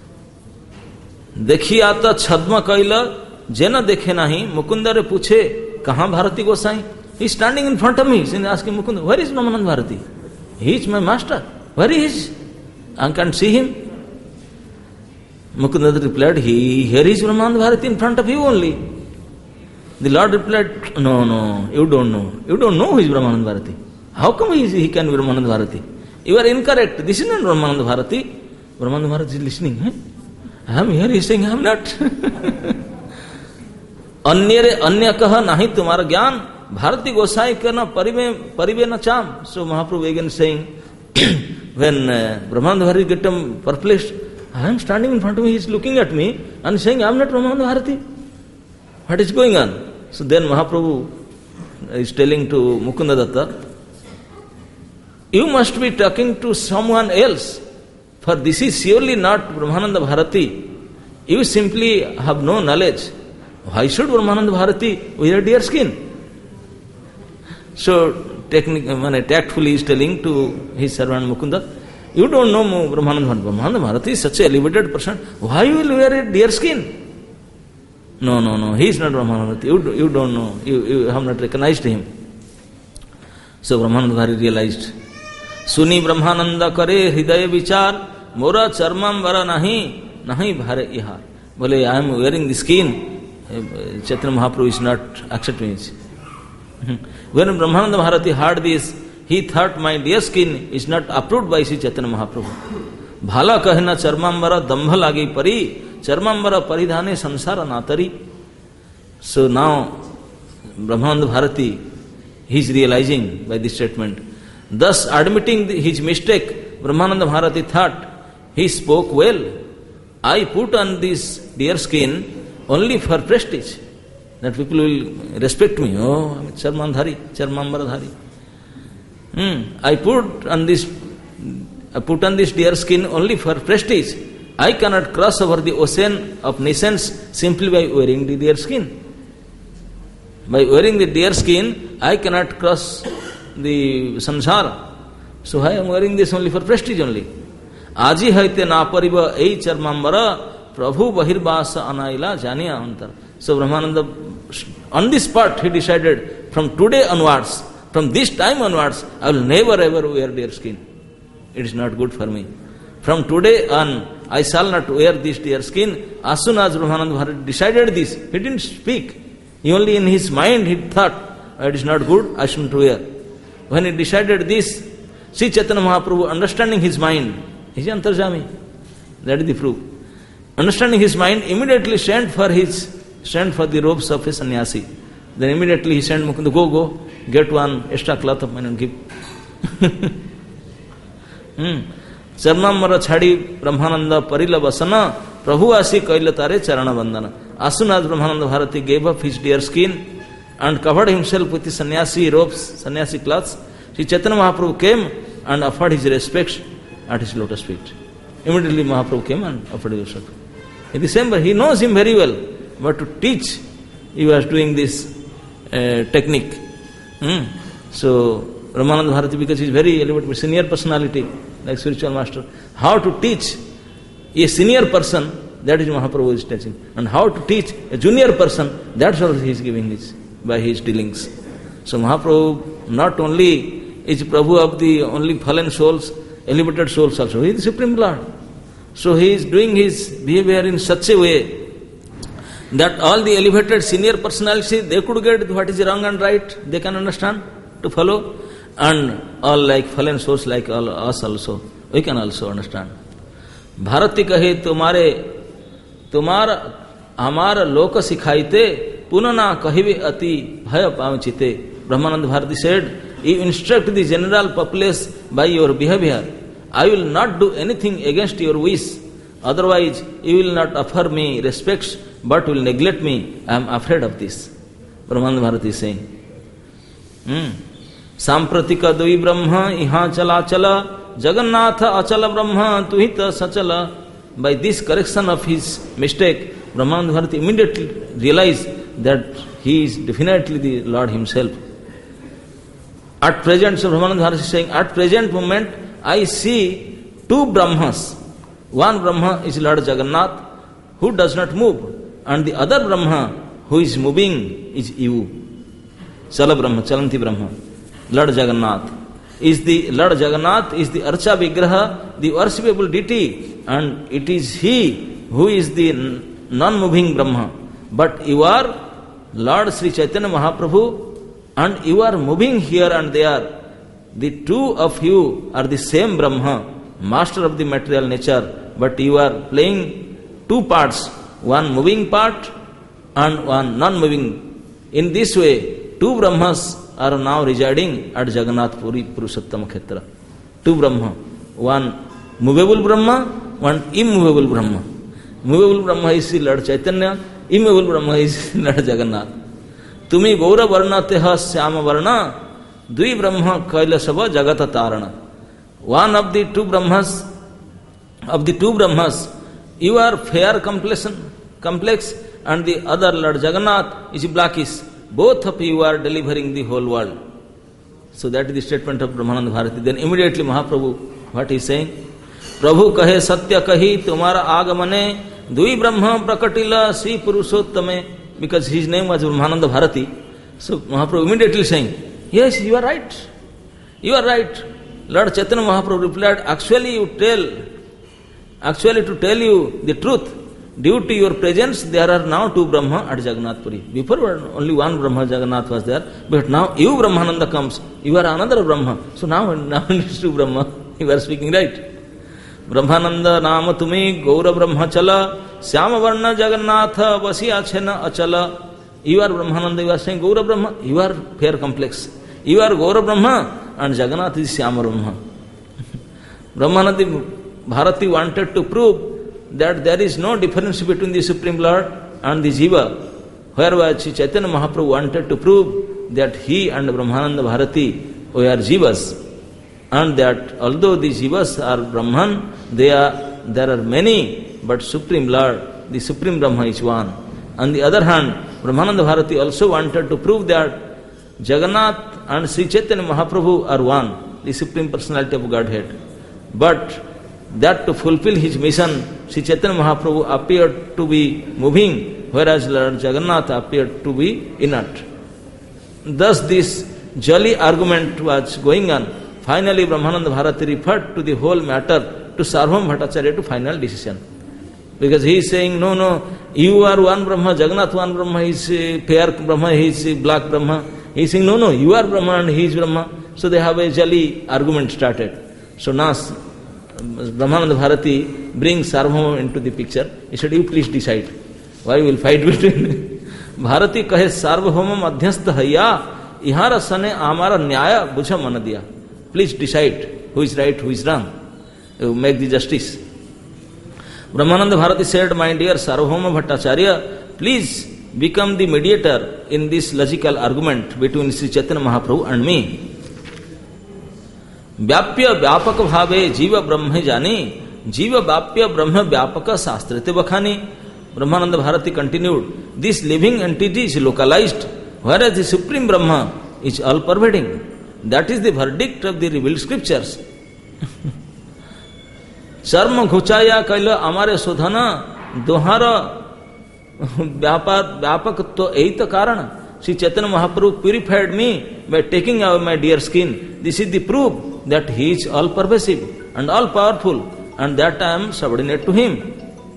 देखी आता छद्म कैला जेना देखे नहीं मुकुंद रे पूछे कहाँ Bharati Gosai he standing in front of me is asking Mukund where is Brahmanand Bharati he is my master where is I can see him Mukund replied he here is Brahmanand Bharati in front of you only the lord replied no no you don't know you don't know who is Brahmanand Bharati how come he he can be Brahmanand Bharati you are incorrect this is not Brahmanand Bharati Brahmanand Bharati is listening है I am here, he is saying I am not. अन्य रे अन्य कह नहीं तुम्हारा ज्ञान भारती गोसाई करना परिवे परिवे न चाम. So Mahaprabhu again saying when uh, Brahmananda Bharati get him perplexed, I am standing in front of me, he is looking at me and saying I am not Brahmananda Bharati. what is going on? So then Mahaprabhu is telling to Mukunda Datta, you must be talking to someone else, for this is surely not Brahmananda Bharati. You simply have no knowledge. Why should Brahmananda Bharati wear deer skin? So technic, tactfully is telling to his servant Mukunda, you don't know Brahmananda Bharati. Brahmananda Bharati is such an elevated person. Why you will wear a deer skin? No, no, no, he is not Brahmananda Bharati. You, you don't know. You, you have not recognized him. So Brahmananda Bharati realized, Suni Brahmananda kare hriday vichar, mora charmam vara nahi, nahi bhare ihar. Bole, I am wearing the skin. Chaitanya Mahaprabhu is not accepting it. When Brahmananda Bharati heard this, he thought my deer skin is not approved by Sri Chaitanya Mahaprabhu. Bhala kahna charmambara dambha lagi pari, charmambara paridhane samsara natari. So now Brahmananda Bharati, he is realizing by this statement. Thus admitting his mistake, Brahmananda Bharati thought, he spoke well. I put on this deer skin only for prestige, that people will respect me. Oh, I am Charmandhari, Charmambaradhari. Hmm. I put on this, I put on this deer skin only for prestige. I cannot cross over the ocean of nations simply by wearing the deer skin. By wearing the deer skin, I cannot cross the samsara. So I am wearing this only for prestige only. Aji haite na pariva ei charmambara prabhu bahirbasa anaila janiya antar. So Brahmananda, on this spot he decided, from today onwards, from this time onwards, I will never ever wear deer skin. It is not good for me. From today on, I shall not wear this deer skin. As soon as Brahmananda Bharati decided this, he didn't speak. He only in his mind he thought, it is not good, I shouldn't wear. When he decided this, Sri Chaitanya Mahaprabhu, understanding his mind, he is Antarjami. That is the proof. Understanding his mind, immediately sent for his sent for the robes of a sannyasi. Then immediately he sent Mukunda, go, go, get one extra cloth of mine and give. Charmamara chhadi Brahmananda parila vasana, Prabhu asi kaila tare charana bandana. As soon as Brahmananda Bharati gave up his deer skin and covered himself with the sannyasi robes, sannyasi cloths, Sri Chaitanya Mahaprabhu came and offered his respects at his lotus feet. Immediately Mahaprabhu came and offered his respect. In the same way, he knows him very well, but to teach, he was doing this uh, technique. Hmm. So, Ramananda Bharati, because he is very elevated, senior personality, like spiritual master, how to teach a senior person, that is Mahaprabhu is teaching. And how to teach a junior person, that's also he is giving this by his dealings. So Mahaprabhu not only is Prabhu of the only fallen souls, elevated souls also, he is the Supreme Lord. So he is doing his behavior in such a way that all the elevated senior personalities, they could get what is wrong and right, they can understand, to follow, and all like fallen souls like all us also, we can also understand. Bharati kahe tumare, tumara, hamara loka sikhaite, punana kahive ati bhaya pavachite. Brahmananda Bharati said, you instruct the general populace by your behavior. I will not do anything against your wish. Otherwise, you will not offer me respects, but will neglect me. I am afraid of this. Brahmananda Bharati is saying. Hmm. Sampratika dui brahma iha chala chala Jagannatha achala brahma tuhita sachala. By this correction of his mistake, Brahmananda Bharati immediately realized that he is definitely the Lord himself. At present, so Brahmananda Bharati is saying, at present moment, I see two Brahmas. One Brahma is Lord Jagannath, who does not move, and the other Brahma, who is moving, is you. Chala Brahma, Chalanti Brahma. Lord Jagannath is the Lord Jagannath is the Archa Vigraha, the worshipable deity, and it is he who is the non-moving Brahma. But you are Lord Sri Chaitanya Mahaprabhu, and you are moving here and there. The two of you are the same Brahma, master of the material nature, but you are playing two parts, one moving part and one non-moving. In this way, two Brahmas are now residing at Jagannath Puri Purushottama Khetra. Two Brahma, one movable Brahma, one immovable Brahma. Movable Brahma is Lord Chaitanya, Immovable Brahma is Lord Jagannath. Tumi Gaura Varna Teha Syama Varna Dvi Brahma Kailasava Jagata Tarana. One of the two Brahmas, of the two Brahmas, you are fair complexion, complex, and the other Lord Jagannath is blackish. Both of you are delivering the whole world. So that is the statement of Brahmananda Bharati. Then immediately Mahaprabhu, what he is saying? Prabhu kahe satya kahi tumara agamane dui brahma prakatila Sri Purushottame. Because his name was Brahmananda Bharati. So Mahaprabhu immediately saying, yes, you are right. You are right. Lord Chaitanya Mahaprabhu replied, actually you tell, actually to tell you the truth, due to your presence, there are now two Brahma at Jagannath Puri. Before only one Brahma Jagannath was there, but now you Brahmananda comes, you are another Brahma. So now, now it is two Brahma. You are speaking right. Brahmananda nama tumi Gaura Brahmachala Syama Varna Jagannatha Vasi Achena Achala. You are Brahmananda, you are saying Gaura Brahma, you are fair complex. You are Gaura Brahma and Jagannath is Syama Brahma. Brahmananda Bharati wanted to prove that there is no difference between the Supreme Lord and the Jiva, whereas Chaitanya Mahaprabhu wanted to prove that he and Brahmananda Bharati were Jivas, and that although the Jivas are Brahman, they are, there are many, but Supreme Lord, the Supreme Brahma is one. On the other hand, Brahmananda Bharati also wanted to prove that Jagannath and Sri Chaitanya Mahaprabhu are one, the Supreme Personality of Godhead. But that to fulfill his mission, Sri Chaitanya Mahaprabhu appeared to be moving, whereas Lord Jagannath appeared to be inert. Thus this jolly argument was going on. Finally Brahmananda Bharati referred to the whole matter to Sarvabhauma Bhattacharya to final decision. Because he is saying, no, no, you are one Brahma, Jagannath one Brahma, he is fair Brahma, he is black Brahma. He is saying, no, no, you are Brahma and he is Brahma. So they have a jolly argument started. So now Brahmananda Bharati brings Sarvabhauma into the picture. He said, you please decide. Why you will fight between? Bharati kahe Sarvabhauma madhyastha haya ihara sane amara nyaya bujha manadiya. Please decide who is right, who is wrong. You make the justice. Brahmananda Bharati said, my dear Sarvabhauma Bhattacharya, please become the mediator in this logical argument between Sri Chaitanya Mahaprabhu and me. व्याप्य व्यापक भावे जीव ब्रह्म जानी जीव व्याप्य ब्रह्म व्यापक शास्त्रते बखानी. Brahmananda Bharati continued, this living entity is localized, whereas the Supreme Brahma is all-pervading. That is the verdict of the revealed scriptures. Charma ghuchaya kaila amare sodhana dohara vyapar vyapak to eita karana. Sri Chaitanya Mahaprabhu purified me by taking away my dear skin. This is the proof that he is all-pervasive and all-powerful, and that I am subordinate to him.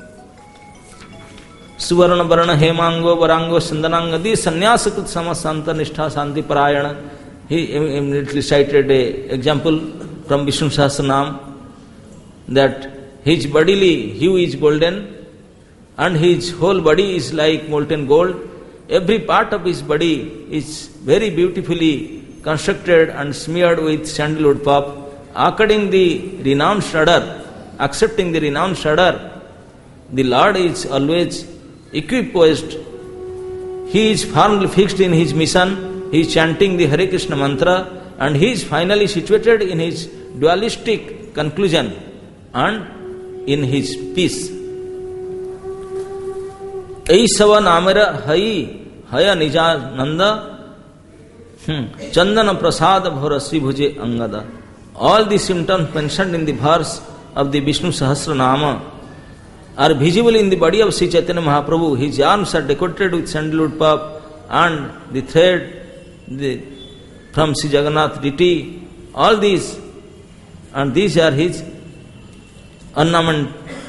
Suvarna Varna Hemango Varango Sandanangadi Sanyasakut Samasanta Nishtha Santi Parayana. He immediately cited an example from Vishnu Sahasranam that his bodily hue is golden and his whole body is like molten gold. Every part of his body is very beautifully constructed and smeared with sandalwood pop. According the renowned Shradar, accepting the renowned Shradar, the Lord is always equipoised. He is firmly fixed in his mission. He is chanting the Hare Krishna mantra, and he is finally situated in his dualistic conclusion and in his peace. Aisava namera hai haya nijananda chandana prasada bhorasi bhuje angada. All the symptoms mentioned in the verse of the Vishnu Sahasranama are visible in the body of Sri Chaitanya Mahaprabhu. His arms are decorated with sandalwood pop, and the thread the, from Sri Jagannath deity. All these, and these are his ornaments.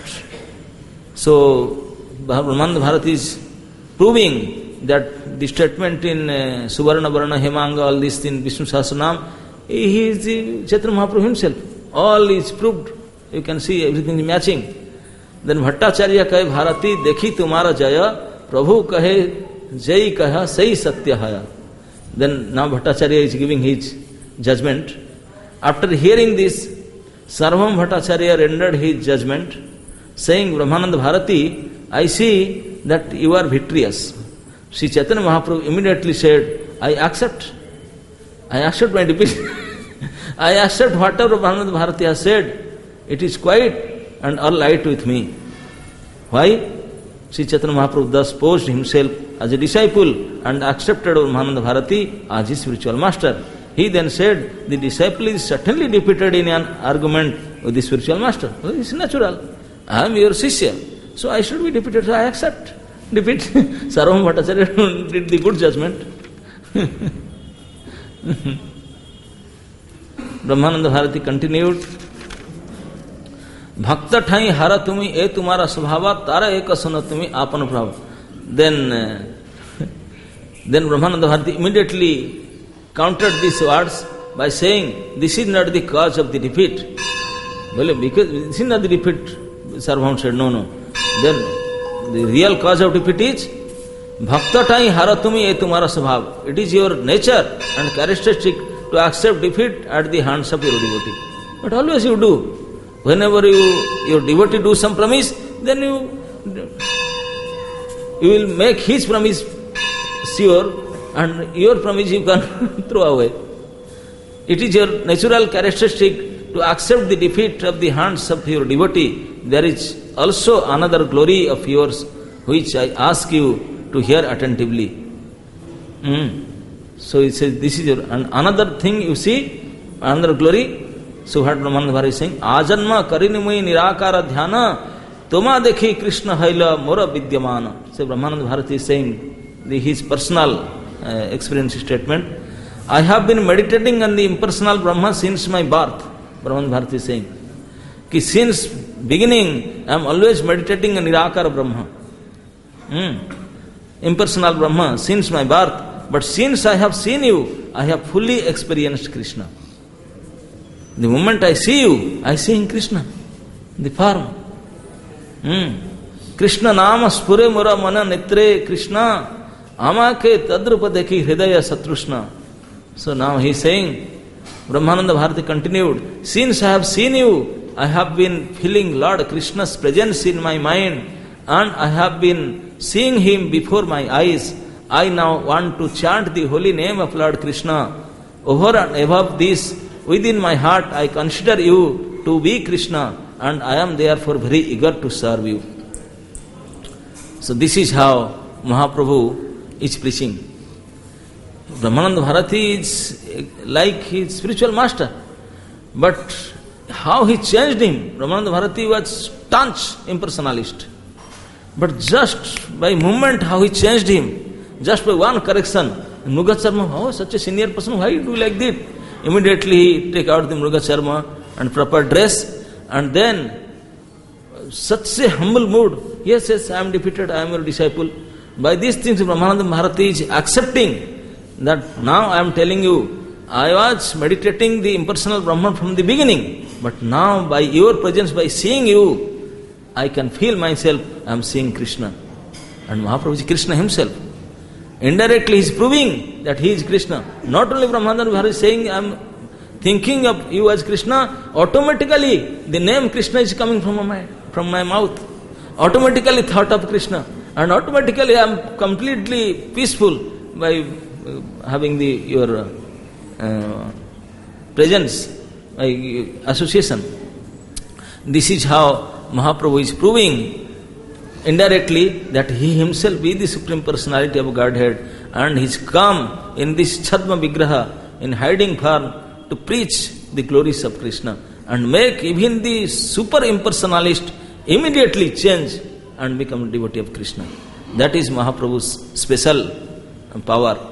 So Brahmananda Bharati is proving that the statement in uh, Suvarna Varna Hemanga, all these in Vishnu Sahasranam, he is the Chaitanya Mahaprabhu himself. All is proved. You can see everything is matching. Then Bhattacharya kahe Bharati dekhi tumara jaya, Prabhu kahe jai kaha sahi satya haya. Then now Bhattacharya is giving his judgment. After hearing this, Sarvabhauma Bhattacharya rendered his judgment, saying, Brahmananda Bharati, I see that you are victorious. Sri Chaitanya Mahaprabhu immediately said, I accept. I accept my defeat. I accept whatever Brahmananda Bharati has said. It is quite and all right with me. Why? Sri Chaitanya Mahaprabhu thus posed himself as a disciple and accepted Brahmananda Bharati as his spiritual master. He then said, the disciple is certainly defeated in an argument with the spiritual master. Well, it's natural. I am your Sishya, so I should be defeated, so I accept defeat. Sarvam Bhattacharya did the good judgment. Brahmananda Bharati continued, Bhakta thai hara tumi e tumara svabha tara eka suna tumi apana prabha. Then, uh, then Brahmananda Bharati immediately countered these words by saying, this is not the cause of the defeat. Well, because this is not the defeat, Sarvam said, no, no. Then the real cause of defeat is Bhakta tai haratumi e tumara sabhav. It is your nature and characteristic to accept defeat at the hands of your devotee. But always you do. Whenever you your devotee do some promise, then you you will make his promise sure and your promise you can throw away. It is your natural characteristic to accept the defeat of the hands of your devotee. There is also another glory of yours which I ask you to hear attentively. Mm. So it says, this is your, and another thing you see, another glory. So what Brahmananda Bharati is saying, Ajanma karinimai nirakara dhyana toma dekhi Krishna haila mora vidyamana. So Brahmananda Bharati is saying, the, his personal uh, experience statement, I have been meditating on the impersonal Brahma since my birth. Brahmananda Bharati is saying, ki since beginning I am always meditating on Nirakara Brahma. Hmm. Impersonal Brahma since my birth, but since I have seen you, I have fully experienced Krishna. The moment I see you, I see in Krishna, the form. Hmm. Krishna nama spure mura mana netre Krishna amake tadrupa dekhi hridaya satrushna. So now he is saying, Brahmananda Bharati continued, since I have seen you, I have been feeling Lord Krishna's presence in my mind and I have been seeing him before my eyes. I now want to chant the holy name of Lord Krishna. Over and above this, within my heart I consider you to be Krishna and I am therefore very eager to serve you. So this is how Mahaprabhu is preaching. Brahmananda Bharati is like his spiritual master. But how he changed him? Brahmananda Bharati was staunch impersonalist. But just by movement how he changed him, just by one correction, Mruga Charma, oh such a senior person, why you do like that? Immediately he take out the Mruga Charma and proper dress, and then such a humble mood, yes, yes, I am defeated, I am your disciple. By these things Brahmananda Bharati is accepting that now I am telling you, I was meditating the impersonal Brahman from the beginning, but now by your presence, by seeing you, I can feel myself, I am seeing Krishna. And Mahaprabhu is Krishna himself. Indirectly he is proving that he is Krishna. Not only Brahmananda Bharati is saying, I am thinking of you as Krishna, automatically the name Krishna is coming from my, from my mouth. Automatically thought of Krishna. And automatically I am completely peaceful by having the your uh, presence, by association. This is how Mahaprabhu is proving indirectly that he himself is the Supreme Personality of Godhead and he is come in this Chadma Vigraha, in hiding form, to preach the glories of Krishna and make even the super impersonalist immediately change and become a devotee of Krishna. That is Mahaprabhu's special power.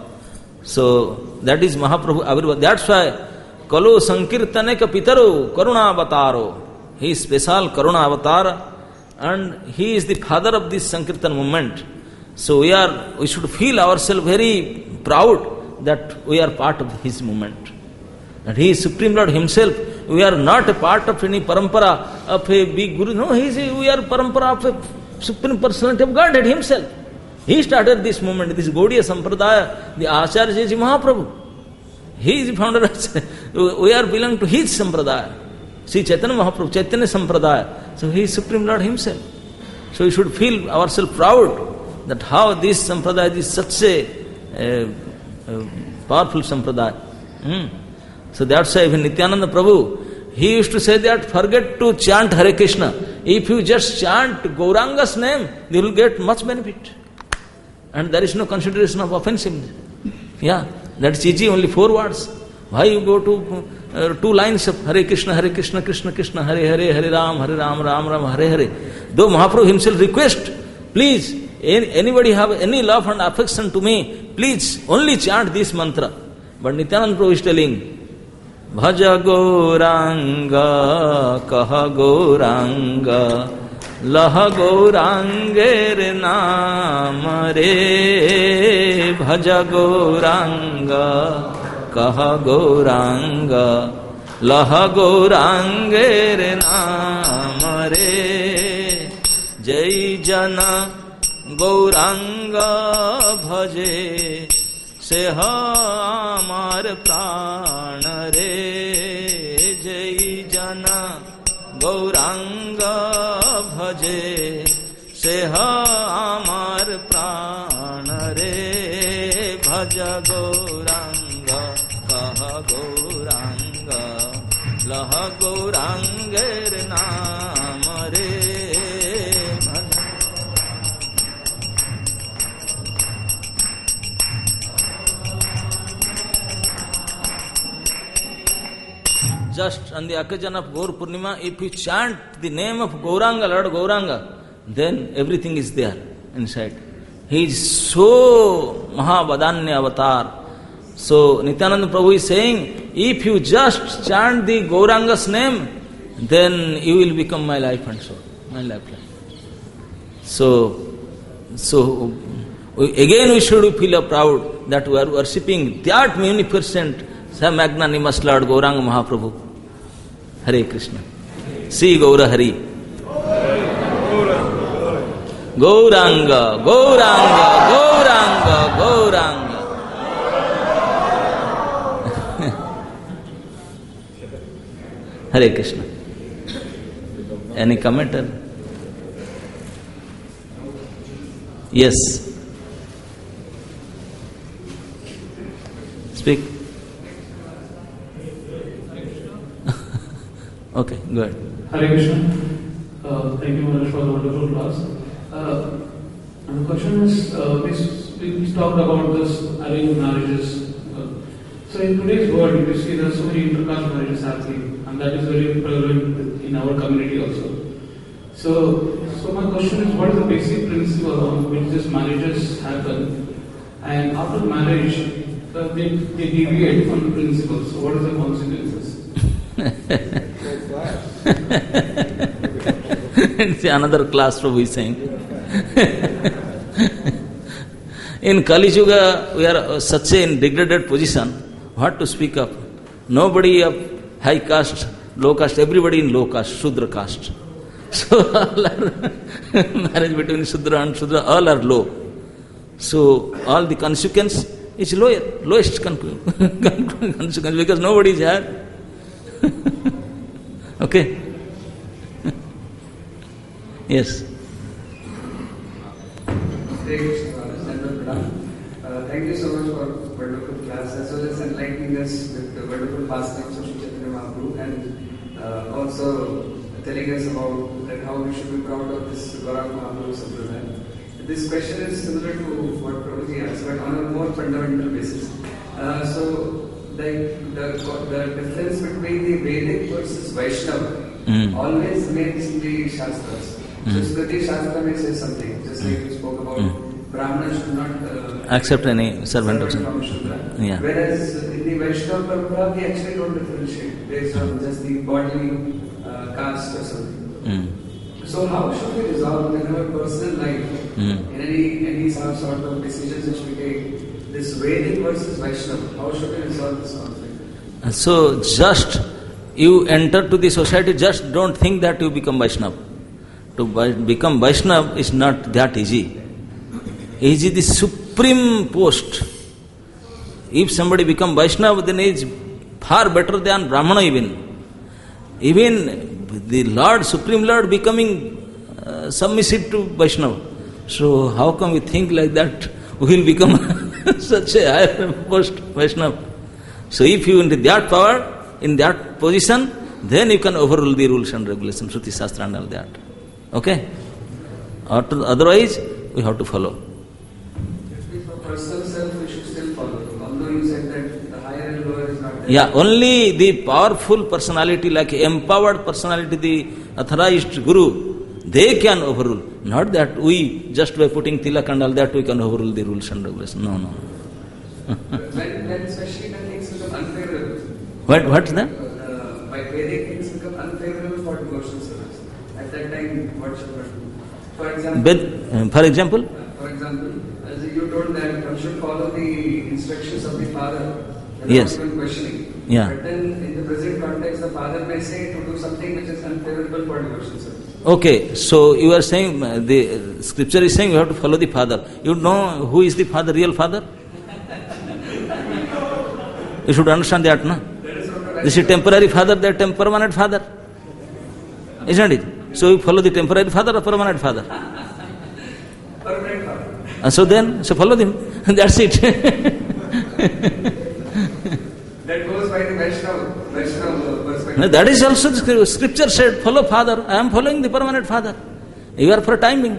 So that is Mahaprabhu. That's why Kalu Sankirtane ka Pitaro Karuna Avataro. He is special Karuna Avatar and he is the father of this Sankirtan movement. So we are we should feel ourselves very proud that we are part of his movement. That he is Supreme Lord himself. We are not a part of any parampara of a big guru. No, he is a, we are parampara of a Supreme Personality of Godhead himself. He started this movement, this Gaudiya Sampradaya, the Acharya is Mahaprabhu. He is the founder of, we are belong to his Sampradaya. Sri Chaitanya Mahaprabhu, Chaitanya Sampradaya. So he is Supreme Lord himself. So we should feel ourselves proud that how this sampradaya is such a, a, a powerful sampradaya. Hmm. So that's why even Nityananda Prabhu, he used to say that forget to chant Hare Krishna. If you just chant Gauranga's name, you will get much benefit. And there is no consideration of offensiveness. Yeah, that's easy, only four words. Why you go to uh, two lines of Hare Krishna, Hare Krishna, Krishna Krishna, Hare Hare, Hare Ram, Hare Ram, Ram Ram, Hare Hare. Though Mahaprabhu himself request, please, anybody have any love and affection to me, please only chant this mantra. But Nityananda Prabhu is telling, Bhaja Gauranga, Kaha Gauranga, Laha Gaurangere Naam Re, Bhaja Gauranga, Kaha Gauranga, Laha Gaurangere Naam Re, Jai Jana Gauranga Bhaje, Seha Amar Prana Re, Jai Jana Gauranga Bhaje, Seha Amar Prana Re, Bhaja Gauranga, Kaha Gauranga, Laha Gaurangere Naam Re. Just on the occasion of Gaur Purnima, if you chant the name of Gauranga, Lord Gauranga, then everything is there inside. He is so Mahabadanya avatar. So Nityananda Prabhu is saying, if you just chant the Gauranga's name, then you will become my life and soul, my lifeline. So, so again we should feel proud that we are worshipping that munificent, magnanimous Lord Gauranga Mahaprabhu. Hare Krishna. See Gaura Hari. Gauranga, Gauranga, Gauranga, Gauranga. Hare Krishna. Any commenter? Yes. Speak. Okay, go ahead. Hare Krishna. Uh, thank you Maharaj for the wonderful class. Uh, and the question is, uh, we, we talked about this arranged marriages. Uh, so in today's world, you see there are so many intercaste marriages happening, and that is very prevalent in our community also. So, so my question is, what is the basic principle on which these marriages happen? And after marriage, uh, they, they deviate from the principle. So what is the consequences? It's another class Prabhu is saying. In Kali Yuga, we are such a degraded position. What to speak of? Nobody of high caste, low caste, everybody in low caste, Shudra caste. So all are marriage between Shudra and Shudra, all are low. So all the consequence is lower, lowest consequence because nobody is here. Okay. Yes. Uh, thank you so much for wonderful class as well as enlightening us with the wonderful pastimes of Sri Chaitanya Mahaprabhu and uh, also telling us about that how we should be proud of this Gauranga Mahaprabhu Sampradaya. This question is similar to what Prabhuji asked, but on a more fundamental basis. Uh, so, like the, the difference between the Vedic versus Vaishnava mm. always remains in the Shastras. Mm. So, Smriti Shastra may say something, just like you spoke about. Mm. Brahmana should not uh, accept any servant of Shudra. Yeah. Whereas in the Vaishnava Parampara, we actually don't differentiate based on just the bodily uh, caste or something. Mm. So how should we resolve in our personal life, mm. in any any sort of decisions which we take, this Vedic versus Vaishnava? How should we resolve this conflict? So just you enter to the society, just don't think that you become Vaishnava. To become Vaishnava is not that easy. Easy the supreme post. If somebody become Vaishnava, then he is far better than Brahmana even. Even the Lord, Supreme Lord becoming uh, submissive to Vaishnava. So how come we think like that we will become such a higher post Vaishnava? So if you in that power, in that position, then you can overrule the rules and regulations, Shruti Shastra and all that. Okay? Or to, otherwise, we have to follow. For personal self, we should still follow. Although you said that the higher and lower is not there. Yeah, only the powerful personality, like empowered personality, the authorized Guru, they can overrule. Not that we, just by putting tilak and all that, we can overrule the rules and regulations. No, no. when, when especially when things become unfavorable. What, what's that? Uh, by Vedic things become unfavorable for devotional service. At that time, what should one do? For example, But, uh, for example? Uh, for example, as you told that one should follow the instructions of the father without Yes. even questioning. Yeah. But then in the present context, the father may say to do something which is unfavorable for devotional service. Okay, so you are saying, uh, the uh, scripture is saying you have to follow the father. You know who is the father, real father? You should understand that, no? This is temporary father, that is permanent father. Isn't it? So you follow the temporary father or permanent father? Permanent father. And so then, so follow him. That's it. That goes by the Vaishnava, Vaishnava perspective. No, that is also the scripture said, follow father. I am following the permanent father. You are for timing.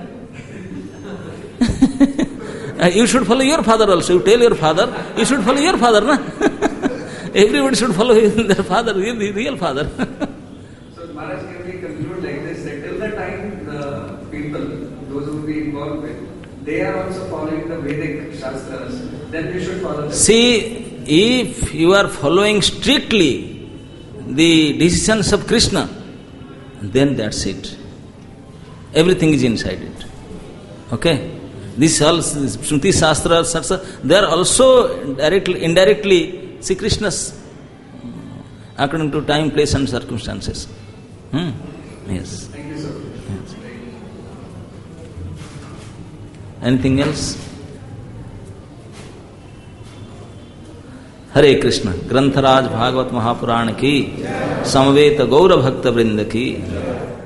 You should follow your father also. You tell your father, you should follow your father, na? Everybody should follow their father, the real father. So Maharaj, can we conclude like this, that till the time the people, those who will be involved with, they are also following the Vedic Shastras, then we should follow them. See, if you are following strictly the decisions of Krishna, then that's it. Everything is inside it. Okay? This all Shruti Shastra, they are also directly, indirectly Sri Krishna's according to time, place and circumstances. Hmm? Yes. Thank you, sir. Yes. Anything else? हरे कृष्ण। ग्रंथराज भागवत महापुराण की, समवेत गौर भक्त वृंद की।